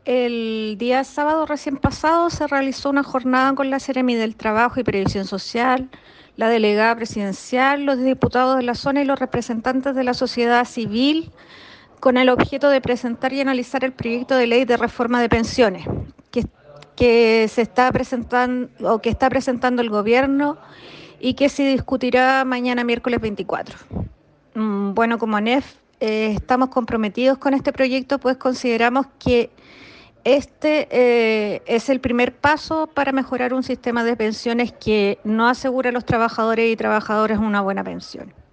El día sábado recién pasado se realizó una jornada con la Seremi del Trabajo y Previsión Social, la delegada presidencial, los diputados de la zona y los representantes de la sociedad civil, con el objeto de presentar y analizar el proyecto de ley de reforma de pensiones que, que se está presentando o que está presentando el gobierno y que se discutirá mañana miércoles 24. Bueno, como ANEF estamos comprometidos con este proyecto, pues consideramos que es el primer paso para mejorar un sistema de pensiones que no asegura a los trabajadores y trabajadoras una buena pensión.